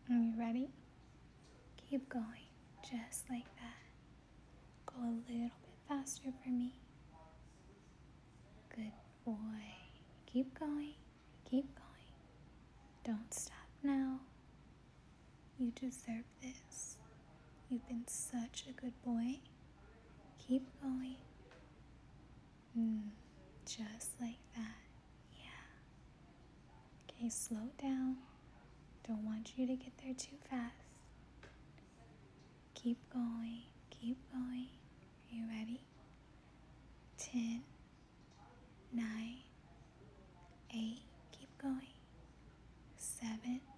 Are you ready? Keep going, just like that. Go a little bit faster for me. Good boy. Keep going, keep going. Don't stop now. You deserve this. You've been such a good boy. Keep going. Just like that. Yeah. Okay, slow down. Don't want you to get there too fast. Keep going. Keep going. Are you ready? 10, 9, 8. Keep going. 7,